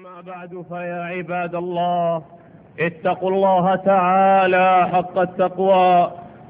أما بعد فيا عباد الله، اتقوا الله تعالى حق التقوى.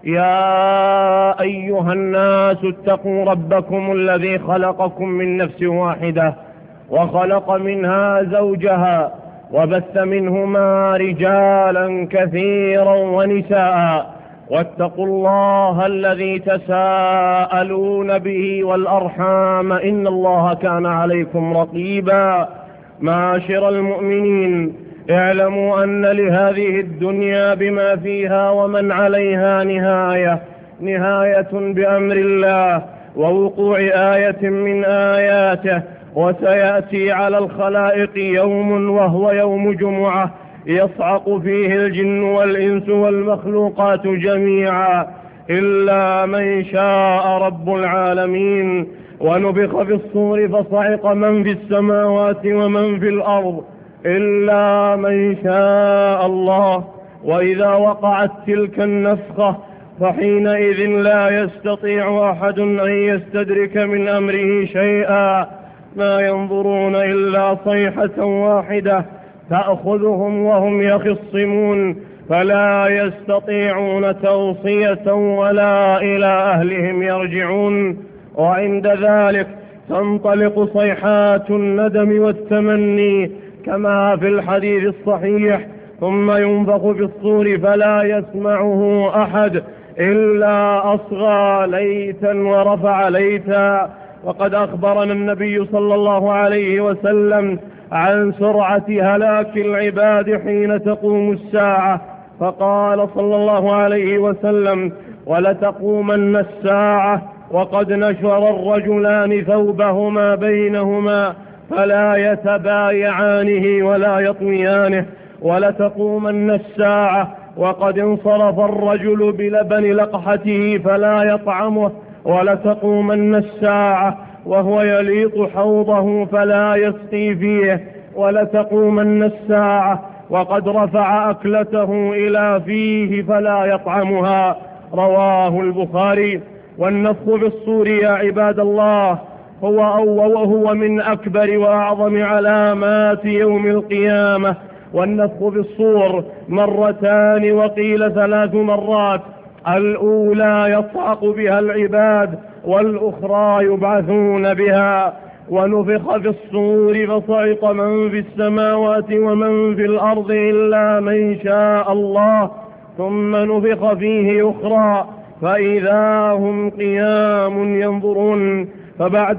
يا أيها الناس اتقوا ربكم الذي خلقكم من نفس واحدة وخلق منها زوجها وبث منهما رجالا كثيرا ونساء، واتقوا الله الذي تساءلون به والأرحام إن الله كان عليكم رقيبا. معاشر المؤمنين، اعلموا أن لهذه الدنيا بما فيها ومن عليها نهاية بأمر الله ووقوع آية من آياته، وسيأتي على الخلائق يوم وهو يوم جمعة يصعق فيه الجن والإنس والمخلوقات جميعا إلا من شاء رب العالمين. ونفخ في الصور فصعق من في السماوات ومن في الأرض إلا من شاء الله. وإذا وقعت تلك النفخة فحينئذ لا يستطيع أحد أن يستدرك من أمره شيئا، ما ينظرون إلا صيحة واحدة تأخذهم وهم يخصمون، فلا يستطيعون توصية ولا إلى أهلهم يرجعون. وعند ذلك تنطلق صيحات الندم والتمني كما في الحديث الصحيح، ثم ينفخ في الصور فلا يسمعه أحد إلا أصغى ليتا ورفع ليتا. وقد أخبرنا النبي صلى الله عليه وسلم عن سرعة هلاك العباد حين تقوم الساعة، فقال صلى الله عليه وسلم: ولتقومن الساعة وقد نشر الرجلان ثوبهما بينهما فلا يتبايعانه ولا يطويانه، ولتقومن الساعة وقد انصرف الرجل بلبن لقحته فلا يطعمه، ولتقومن الساعة وهو يليط حوضه فلا يسقي فيه، ولتقومن الساعة وقد رفع أكلته إلى فيه فلا يطعمها. رواه البخاري. والنفخ في الصور يا عباد الله وهو من أكبر وأعظم علامات يوم القيامة. والنفخ في الصور مرتان وقيل 3 مرات، الأولى يصعق بها العباد والأخرى يبعثون بها. ونفخ في الصور فصعق من في السماوات ومن في الأرض إلا من شاء الله، ثم نفخ فيه أخرى فإذا هم قيام ينظرون. فبعد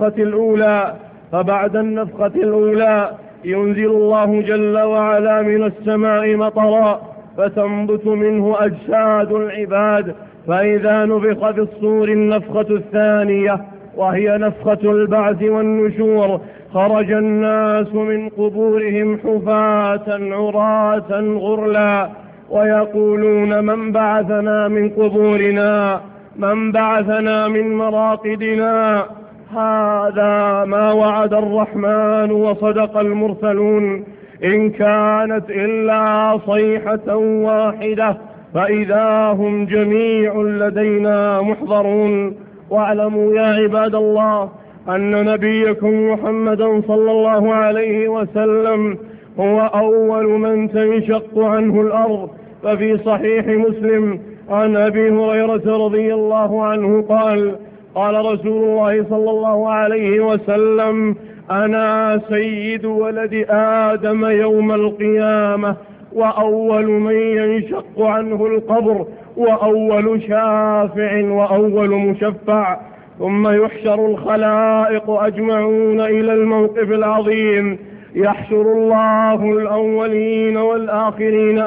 النفخة الأولى ينزل الله جل وعلا من السماء مطرا فتنبت منه أجساد العباد. فإذا نفخ في الصور النفخة الثانية وهي نفخة البعث والنشور خرج الناس من قبورهم حفاة عراة غرلا ويقولون: من بعثنا من قبورنا، من بعثنا من مراقدنا. هذا ما وعد الرحمن وصدق المرسلون، إن كانت إلا صيحة واحدة فإذا هم جميع لدينا محضرون. واعلموا يا عباد الله أن نبيكم محمدا صلى الله عليه وسلم هو أول من تنشق عنه الأرض. ففي صحيح مسلم عن أبي هريرة رضي الله عنه قال: قال رسول الله صلى الله عليه وسلم: أنا سيد ولد آدم يوم القيامة، وأول من ينشق عنه القبر، وأول شافع وأول مشفع. ثم يحشر الخلائق أجمعون إلى الموقف العظيم، يحشر الله الأولين والآخرين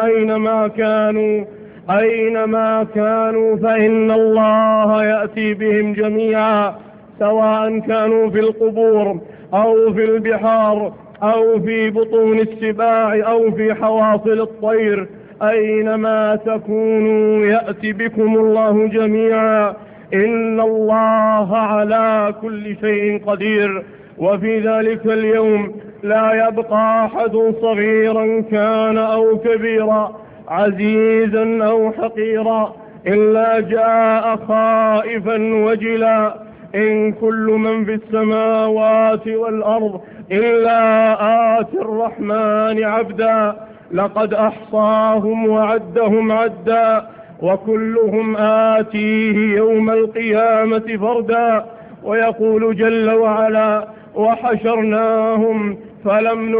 أينما كانوا فإن الله يأتي بهم جميعا، سواء كانوا في القبور أو في البحار أو في بطون السباع أو في حواصل الطير، أينما تكونوا يأتي بكم الله جميعا، إن الله على كل شيء قدير. وفي ذلك اليوم لا يبقى أحد صغيرا كان أو كبيرا، عزيزا أو حقيرا، إلا جاء خائفا وجلا، إن كل من في السماوات والأرض إلا آتي للرحمن عبدا لقد أحصاهم وعدهم عدا وكلهم آتيه يوم القيامة فردا. ويقول جل وعلا وحشرناهم فلم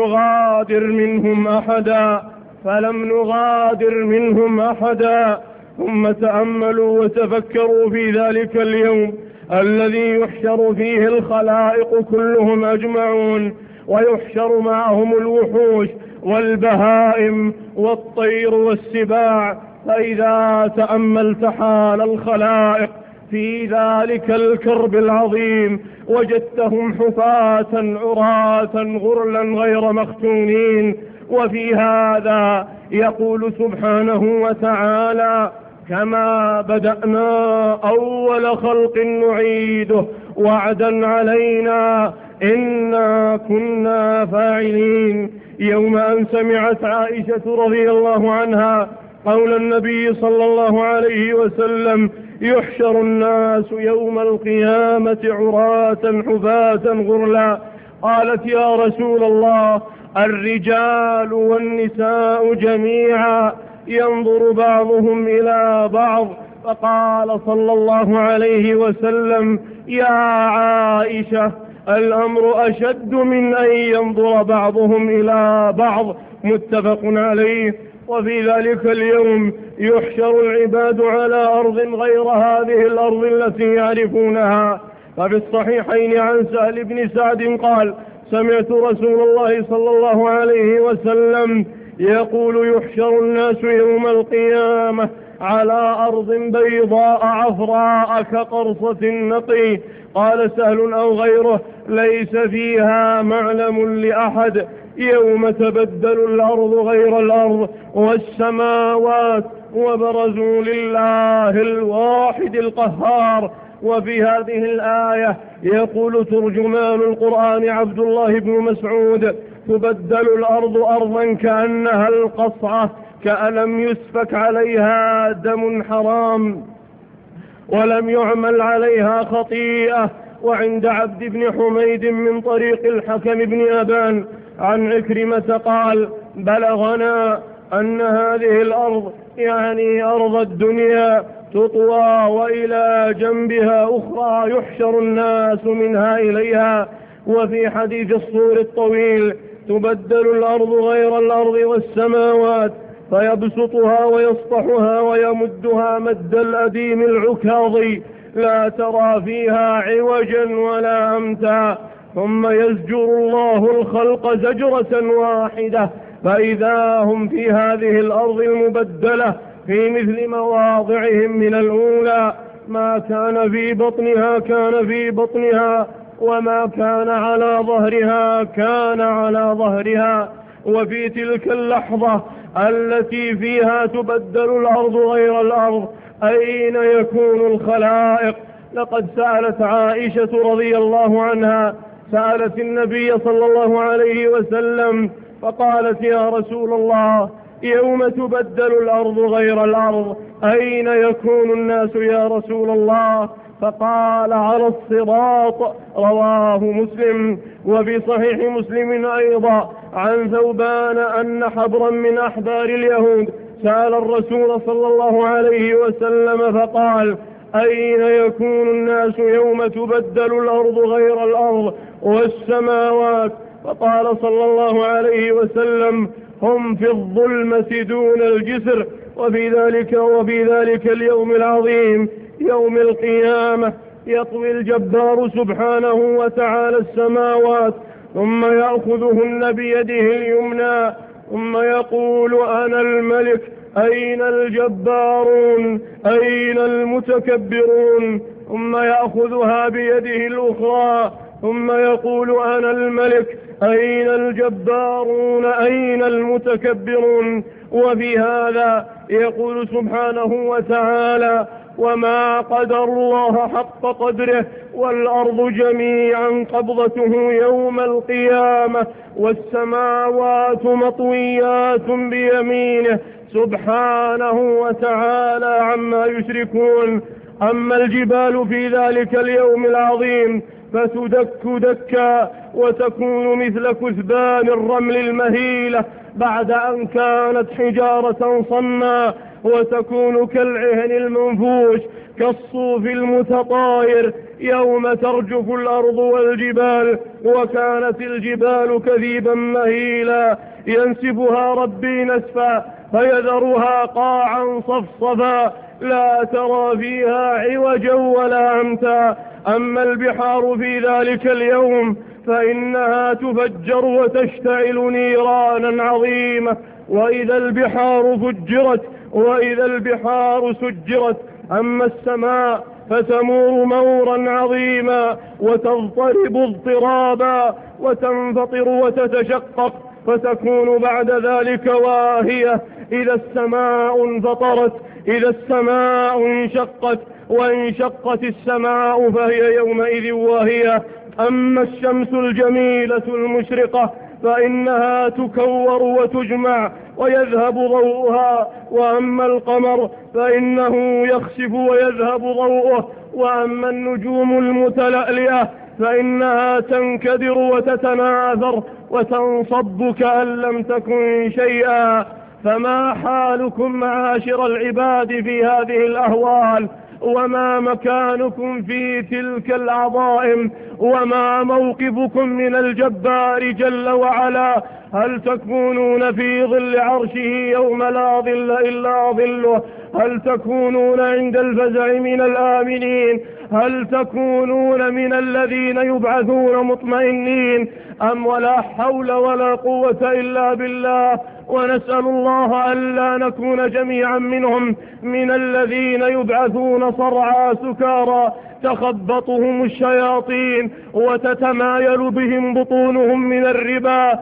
نغادر منهم أحدا ثم تأملوا وتفكروا في ذلك اليوم الذي يحشر فيه الخلائق كلهم أجمعون، ويحشر معهم الوحوش والبهائم والطير والسباع. فإذا تأملت حال الخلائق في ذلك الكرب العظيم وجدتهم حفاة عراة غرلا غير مختونين. وفي هذا يقول سبحانه وتعالى كما بدأنا أول خلق نعيده وعدا علينا إنا كنا فاعلين. يوم أن سمعت عائشة رضي الله عنها قول النبي صلى الله عليه وسلم يحشر الناس يوم القيامة عراة حفاة غرلا، قالت يا رسول الله الرجال والنساء جميعا ينظر بعضهم إلى بعض؟ فقال صلى الله عليه وسلم يا عائشة الأمر أشد من أن ينظر بعضهم إلى بعض، متفق عليه. وفي ذلك اليوم يحشر العباد على أرض غير هذه الأرض التي يعرفونها. ففي الصحيحين عن سهل بن سعد قال سمعت رسول الله صلى الله عليه وسلم يقول يحشر الناس يوم القيامة على أرض بيضاء عفراء كقرصة النقي. قال سهل أو غيره ليس فيها معلم لأحد يوم تبدل الأرض غير الأرض والسماوات وبرزوا لله الواحد القهار. وفي هذه الآية يقول ترجمان القرآن عبد الله بن مسعود تبدل الأرض أرضا كأنها القصعة كألم يسفك عليها دم حرام ولم يعمل عليها خطيئة. وعند عبد بن حميد من طريق الحكم بن أبان عن عكرمة قال بلغنا أن هذه الأرض يعني أرض الدنيا تطوى وإلى جنبها أخرى يحشر الناس منها إليها. وفي حديث الصور الطويل تبدل الأرض غير الأرض والسماوات فيبسطها ويسطحها ويمدها مد الأديم العكاظي لا ترى فيها عوجا ولا أمتا، ثم يزجر الله الخلق زجرة واحدة فإذا هم في هذه الأرض المبدلة في مثل مواضعهم من الأولى. ما كان في بطنها كان في بطنها وما كان على ظهرها كان على ظهرها. وفي تلك اللحظة التي فيها تبدل الأرض غير الأرض أين يكون الخلائق؟ لقد سألت عائشة رضي الله عنها سألت النبي صلى الله عليه وسلم فقالت يا رسول الله يوم تبدل الأرض غير الأرض أين يكون الناس يا رسول الله؟ فقال على الصراط، رواه مسلم. وفي صحيح مسلم أيضا عن ثوبان أن حبرا من أحبار اليهود سأل الرسول صلى الله عليه وسلم فقال أين يكون الناس يوم تبدل الأرض غير الأرض والسماوات؟ فقال صلى الله عليه وسلم هم في الظلمة دون الجسر. وفي ذلك اليوم العظيم يوم القيامة يطوي الجبار سبحانه وتعالى السماوات ثم يأخذهن بيده اليمنى ثم يقول أنا الملك أين الجبارون أين المتكبرون؟ ثم يأخذها بيده الأخرى ثم يقول أنا الملك أين الجبارون أين المتكبرون؟ وفي هذا يقول سبحانه وتعالى وما قدر الله حق قدره والأرض جميعا قبضته يوم القيامة والسماوات مطويات بيمينه سبحانه وتعالى عما يشركون. أما الجبال في ذلك اليوم العظيم فتدك دكا وتكون مثل كثبان الرمل المهيلة بعد أن كانت حجارة صنا، وتكون كالعهن المنفوش كالصوف المتطاير يوم ترجف الأرض والجبال، وكانت الجبال كثيبا مهيلا ينسفها ربي نسفا فيذرها قاعا صفصفا لا ترى فيها عوجا ولا أمتا. أما البحار في ذلك اليوم فإنها تفجر وتشتعل نيرانا عظيمة، وإذا البحار فجرت وإذا البحار سجرت. أما السماء فتمور مورا عظيما وتضطرب اضطرابا وتنفطر وتتشقق، فتكون بعد ذلك واهية إذا السماء انفطرت، إذا السماء انشقت، وانشقت السماء فهي يومئذ واهية. أما الشمس الجميلة المشرقة فإنها تكور وتجمع ويذهب ضوءها، وأما القمر فإنه يخسف ويذهب ضوءه، وأما النجوم المتلألئة فإنها تنكدر وتتناثر وتنصب كأن لم تكن شيئا. فما حالكم معاشر العباد في هذه الأهوال؟ وما مكانكم في تلك العظائم؟ وما موقفكم من الجبار جل وعلا؟ هل تكونون في ظل عرشه يوم لا ظل إلا ظله؟ هل تكونون عند الفزع من الآمنين؟ هل تكونون من الذين يبعثون مطمئنين؟ أم ولا حول ولا قوة إلا بالله؟ ونسأل الله ألا نكون جميعا منهم، من الذين يبعثون صرعى سكارى تخبطهم الشياطين وتتمايل بهم بطونهم من الربا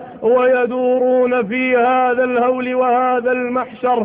ويدورون في هذا الهول وهذا المحشر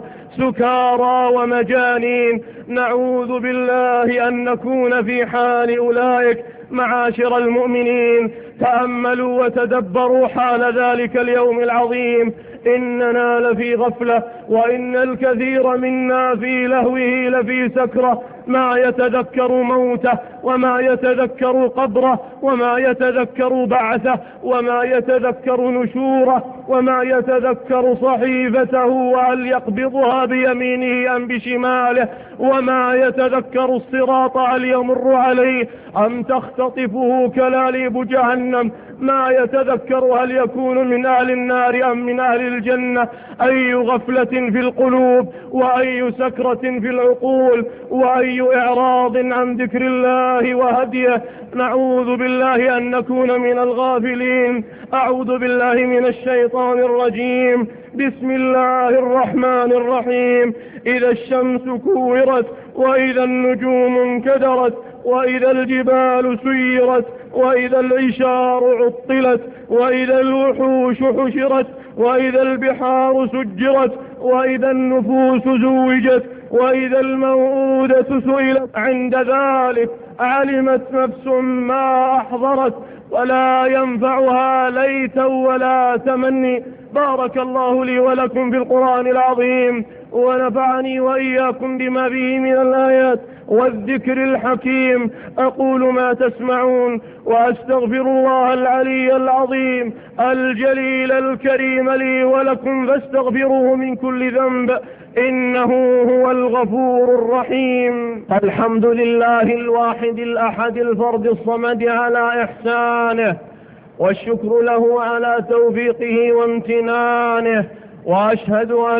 سكارى ومجانين. نعوذ بالله أن نكون في حال أولئك. معاشر المؤمنين، تأملوا وتدبروا حال ذلك اليوم العظيم. إننا لفي غفلة، وإن الكثير منا في لهوه لفي سكرة، ما يتذكر موته، وما يتذكر قبره، وما يتذكر بعثه، وما يتذكر نشوره، وما يتذكر صحيفته وهل يقبضها بيمينه أم بشماله، وما يتذكر الصراط هل يمر عليه أم تختطفه كلاليب جهنم، ما يتذكر هل يكون من أهل النار أم من أهل الجنة. أي غفلة في القلوب، وأي سكرة في العقول، وأي إعراض عن ذكر الله وهديه. نعوذ بالله أن نكون من الغافلين. أعوذ بالله من الشيطان الرجيم. بسم الله الرحمن الرحيم. إذا الشمس كورت، وإذا النجوم انكدرت، وإذا الجبال سيرت، وإذا العشار عطلت، وإذا الوحوش حشرت، وإذا البحار سجرت، وإذا النفوس زوجت، وإذا الموءودة سئلت. عند ذلك علمت نفس ما أحضرت، ولا ينفعها ليت ولا تمني. بارك الله لي ولكم في القرآن العظيم، ونفعني وإياكم بما فيه من الآيات والذكر الحكيم. أقول ما تسمعون، وأستغفر الله العلي العظيم الجليل الكريم لي ولكم، فاستغفروه من كل ذنب، إنه هو الغفور الرحيم. الحمد لله الواحد الأحد الفرد الصمد على إحسانه، والشكر له على توفيقه وامتنانه، وأشهد أن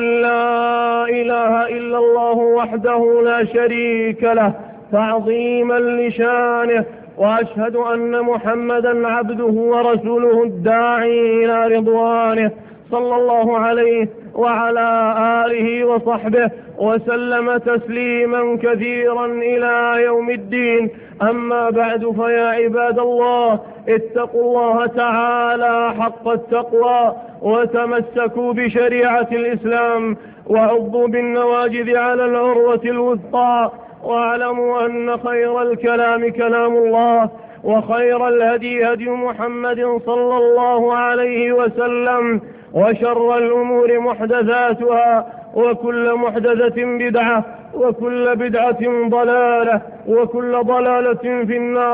لا إله إلا الله وحده لا شريك له تعظيما لشانه، وأشهد أن محمدا عبده ورسوله الداعي إلى رضوانه، صلى الله عليه وعلى آله وصحبه وسلم تسليما كثيرا إلى يوم الدين. أما بعد، فيا عباد الله، اتقوا الله تعالى حق التقوى، وتمسكوا بشريعة الإسلام، وعضوا بالنواجذ على العروة الوثقى، واعلموا أن خير الكلام كلام الله، وخير الهدي هدي محمد صلى الله عليه وسلم، وشر الأمور محدثاتها، وكل محدثة بدعة، وكل بدعة ضلالة، وكل ضلالة في النار.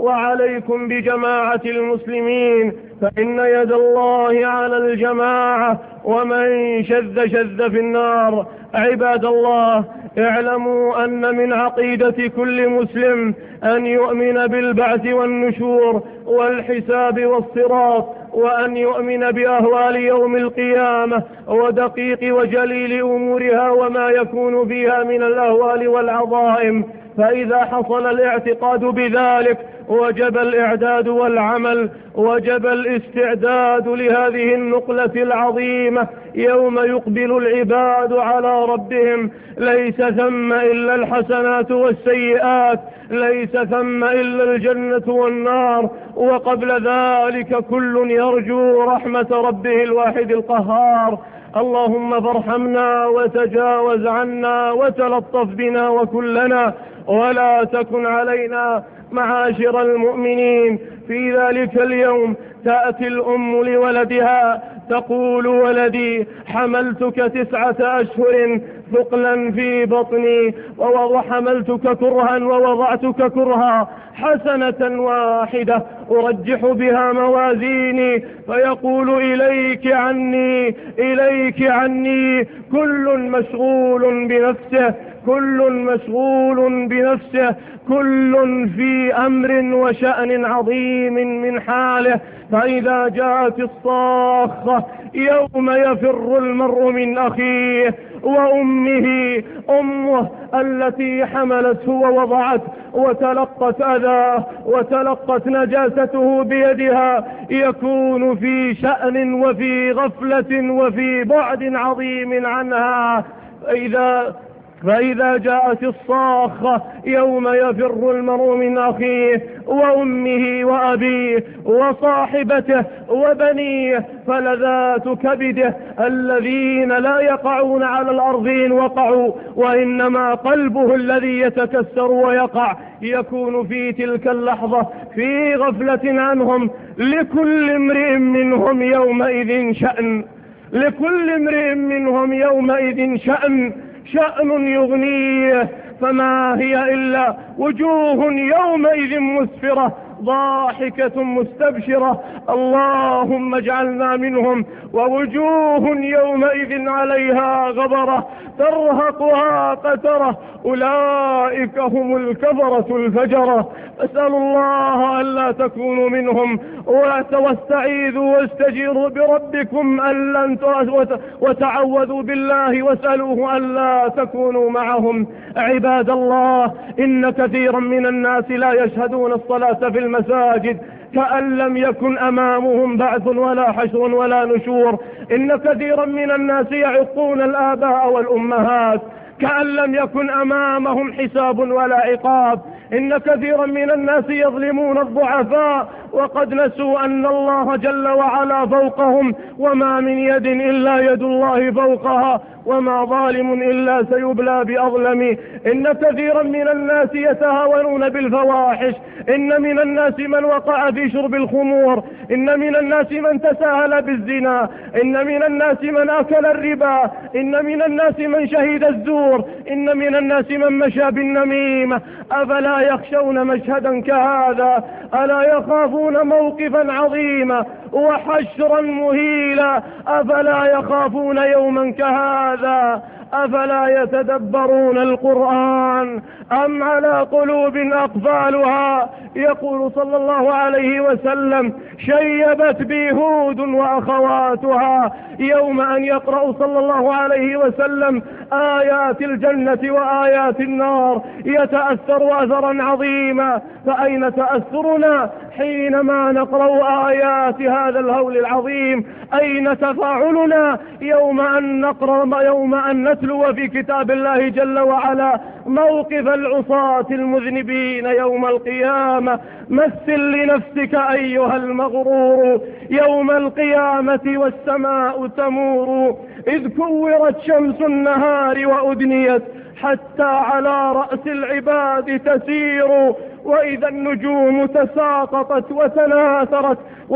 وعليكم بجماعة المسلمين، فإن يد الله على الجماعة، ومن شذ شذ في النار. عباد الله، اعلموا أن من عقيدة كل مسلم أن يؤمن بالبعث والنشور والحساب والصراط، وأن يؤمن بأهوال يوم القيامة ودقيق وجليل أمورها وما يكون فيها من الأهوال والعظائم. فإذا حصل الاعتقاد بذلك وجب الإعداد والعمل، وجب الاستعداد لهذه النقلة العظيمة يوم يقبل العباد على ربهم. ليس ثم إلا الحسنات والسيئات، ليس ثم إلا الجنة والنار، وقبل ذلك كل يرجو رحمة ربه الواحد القهار. اللهم فارحمنا وتجاوز عنا وتلطف بنا وكلنا، ولا تكن علينا معاشر المؤمنين. في ذلك اليوم تأتي الأم لولدها تقول: ولدي حملتك 9 أشهر ثقلا في بطني، وحملتك كرها ووضعتك كرها، حسنة واحدة أرجح بها موازيني. فيقول: إليك عني، إليك عني. كل مشغول بنفسه، كل مشغول بنفسه، كل في أمر وشأن عظيم من حاله. فإذا جاءت الصاخة يوم يفر المرء من أخيه وأمه، أمه التي حملته ووضعته وتلقت أذاه وتلقت نجاسته بيدها، يكون في شأن وفي غفلة وفي بعد عظيم عنها. فإذا جاءت الصاخة يوم يفر المرء من أخيه وأمه وأبيه وصاحبته وبنيه، فلذات كبده الذين لا يقعون على الأرض إن وقعوا، وإنما قلبه الذي يتكسر ويقع، يكون في تلك اللحظة في غفلة عنهم. لكل امرئ منهم يومئذ شأن، لكل امرئ منهم يومئذ شأن يغنيه. فما هي إلا وجوه يومئذ مسفرة ضاحكة مستبشرة، اللهم اجعلنا منهم. ووجوه يومئذ عليها غبرة ترهقها قترة، أولئك هم الكفرة الفجرة. أسأل الله ألا تكونوا منهم، واستعيذوا واستجيروا بربكم وتعوذوا بالله واسألوه ألا تكونوا معهم. عباد الله، إن كثيرا من الناس لا يشهدون الصلاة في المساجد كأن لم يكن أمامهم بعث ولا حشر ولا نشور. إن كثيرا من الناس يعقون الآباء والأمهات كأن لم يكن أمامهم حساب ولا عقاب. إن كثيرا من الناس يظلمون الضعفاء وقد نسوا أن الله جل وعلا فوقهم، وما من يد إلا يد الله فوقها، وما ظالم إلا سيبلى بأظلم. إن كثيرا من الناس يتهاونون بالفواحش، إن من الناس من وقع في شرب الخمور، إن من الناس من تساهل بالزنا، إن من الناس من أكل الربا، إن من الناس من شهد الزور، إن من الناس من مشى بالنميمة. أفلا يخشون مشهدا كهذا؟ ألا يخافون موقفا عظيما وحشرا مهيلا؟ أفلا يخافون يوما كهذا؟ أفلا يتدبرون القرآن أم على قلوب أقفالها؟ يقول صلى الله عليه وسلم: شيبت بي هود وأخواتها. يوم أن يقرأ صلى الله عليه وسلم آيات الجنة وآيات النار يتأثر أثرا عظيما. فأين تأثرنا حينما نقرأ آيات هذا الهول العظيم؟ أين تفاعلنا يوم أن نقرأ، يوم أن نتلو في كتاب الله جل وعلا موقف العصاة المذنبين يوم القيامة؟ مثل لنفسك أيها المغرور يوم القيامة والسماء تمور، إذ كورت شمس النهار وأدنيت حتى على رأس العباد تسير، وإذا النجوم تساقطت وتناثرت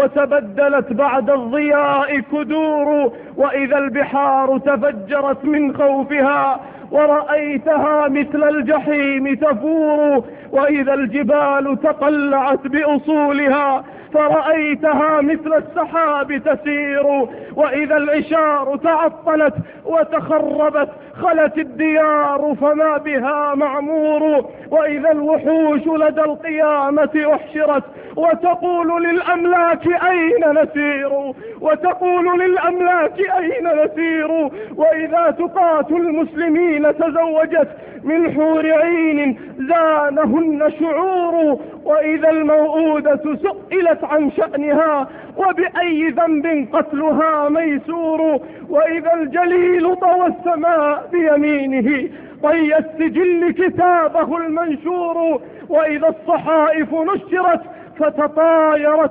وتبدلت بعد الضياء كدور، وإذا البحار تفجرت من خوفها ورأيتها مثل الجحيم تفور، وإذا الجبال تقلعت بأصولها فرأيتها مثل السحاب تسير، وإذا العشار تعطلت وتخربت خلت الديار فما بها معمور، وإذا الوحوش لدى القيامة أحشرت وتقول للأملاك أين نسير، وتقول للأملاك أين نسير، وإذا تقات المسلمين تزوجت من حور عين زانهن شعور، وإذا الموءودة سئلت عن شأنها وبأي ذنب قتلها ميسور، وإذا الجليل طوى السماء بيمينه طي السجل كتابه المنشور، وإذا الصحائف نشرت فتطايرت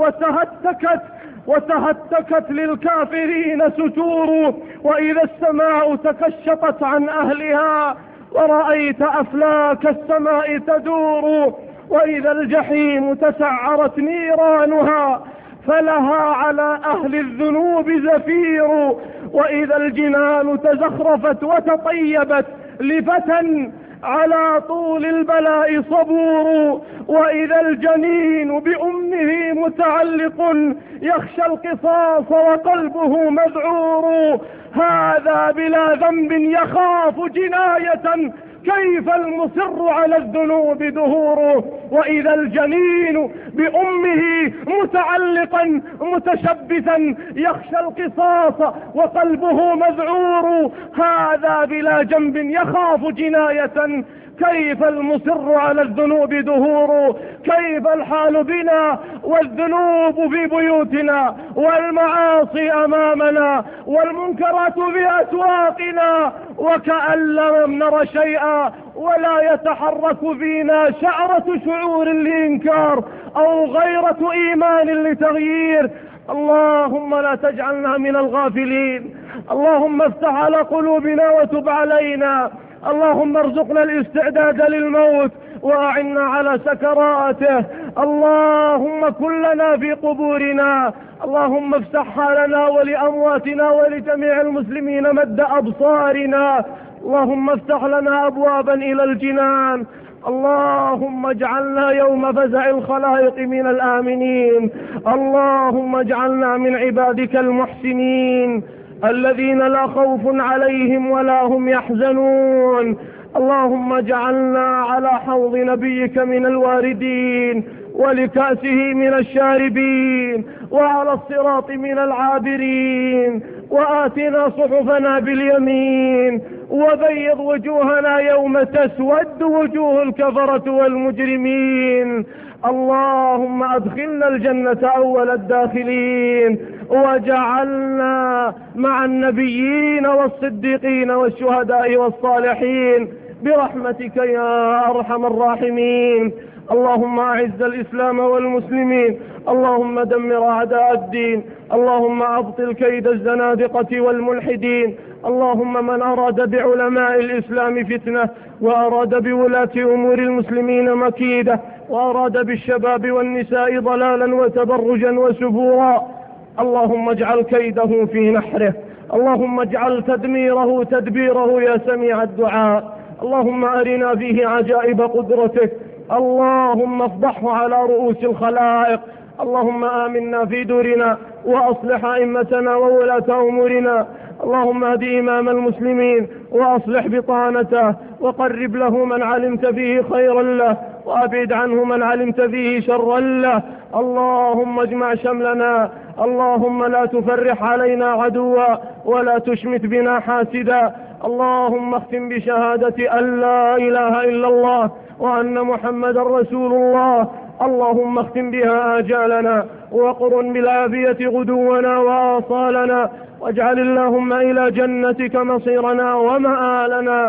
وتهتكت للكافرين ستور، وإذا السماء تكشطت عن أهلها ورأيت أفلاك السماء تدور، وإذا الجحيم تسعرت نيرانها فلها على أهل الذنوب زفير، وإذا الجنان تزخرفت وتطيبت لفتى على طول البلاء صبور، وإذا الجنين بأمه متعلق يخشى القصاص وقلبه مذعور، هذا بلا ذنب يخاف جناية كيف المصر على الذنوب دهور، وإذا الجنين بأمه متعلقا متشبثا يخشى القصاص وقلبه مذعور، هذا بلا جنب يخاف جناية كيف المصر على الذنوب دهور، كيف الحال بنا والذنوب في بيوتنا والمعاصي أمامنا والمنكرات في أسواقنا، وكأن لم نر شيئا ولا يتحرك فينا شعرة شعور لإنكار أو غيرة إيمان لتغيير. اللهم لا تجعلنا من الغافلين، اللهم افتح على قلوبنا وتب علينا، اللهم ارزقنا الاستعداد للموت وأعنا على سكراته، اللهم كن لنا في قبورنا، اللهم افتحها لنا ولأمواتنا ولجميع المسلمين مد أبصارنا، اللهم افتح لنا أبوابا إلى الجنان، اللهم اجعلنا يوم فزع الخلائق من الآمنين، اللهم اجعلنا من عبادك المحسنين الذين لا خوف عليهم ولا هم يحزنون، اللهم اجعلنا على حوض نبيك من الواردين ولكأسه من الشاربين وعلى الصراط من العابرين، وآتنا صحفنا باليمين وبيض وجوهنا يوم تسود وجوه الكفرة والمجرمين، اللهم أدخلنا الجنة أول الداخلين وجعلنا مع النبيين والصديقين والشهداء والصالحين برحمتك يا أرحم الراحمين. اللهم أعز الإسلام والمسلمين، اللهم دمر أعداء الدين، اللهم أبطل كيد الزنادقة والملحدين، اللهم من أراد بعلماء الإسلام فتنة وأراد بولاة أمور المسلمين مكيدة وأراد بالشباب والنساء ضلالا وتبرجا وسفورا، اللهم اجعل كيده في نحره، اللهم اجعل تدميره تدبيره يا سميع الدعاء، اللهم أرنا فيه عجائب قدرتك، اللهم افضحه على رؤوس الخلائق، اللهم آمنا في دورنا وأصلح أئمتنا وولاة أمورنا، اللهم اهد إمام المسلمين وأصلح بطانته وقرب له من علمت فيه خيرا له وأبعد عنه من علمت فيه شرا له، اللهم اجمع شملنا، اللهم لا تفرح علينا عدوا ولا تشمت بنا حاسدا، اللهم اختم بشهادة أن لا إله إلا الله وأن محمد رسول الله، اللهم اختم بها آجالنا وقرن بالعافية غدونا وآصالنا، واجعل اللهم إلى جنتك مصيرنا ومآلنا.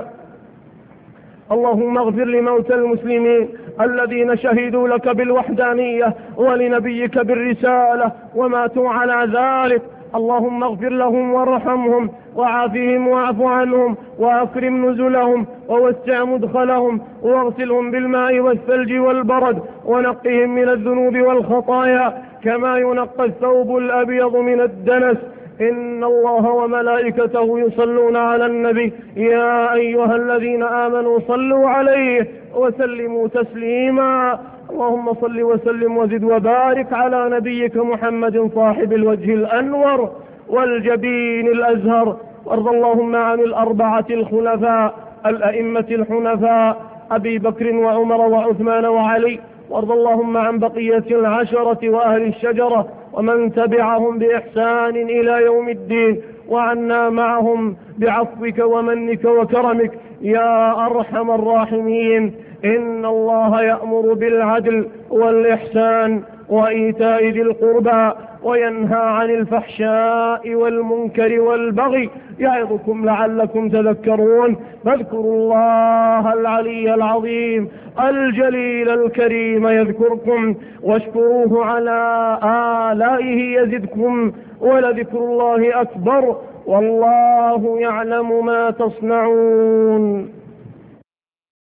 اللهم اغفر لموتى المسلمين الذين شهدوا لك بالوحدانية ولنبيك بالرسالة وماتوا على ذلك، اللهم اغفر لهم وارحمهم وعافهم واعف عنهم وأكرم نزلهم ووسع مدخلهم واغسلهم بالماء والثلج والبرد ونقهم من الذنوب والخطايا كما ينقى الثوب الأبيض من الدنس، إن الله وملائكته يصلون على النبي يا أيها الذين آمنوا صلوا عليه وسلموا تسليما. اللهم صل وسلم وزد وبارك على نبيك محمد صاحب الوجه الأنور والجبين الأزهر. وارض اللهم عن الأربعة الخلفاء الأئمة الحنفاء أبي بكر وعمر وعثمان وعلي. وارض اللهم عن بقية العشرة وأهل الشجرة ومن تبعهم بإحسان إلى يوم الدين، وعنا معهم بعفوك ومنك وكرمك يا أرحم الراحمين. إن الله يأمر بالعدل والإحسان وإيتاء ذي القربى وينهى عن الفحشاء والمنكر والبغي يعظكم لعلكم تذكرون. فاذكروا الله العلي العظيم الجليل الكريم يذكركم، واشكروه على آلائه يزدكم، ولذكر الله أكبر، والله يعلم ما تصنعون.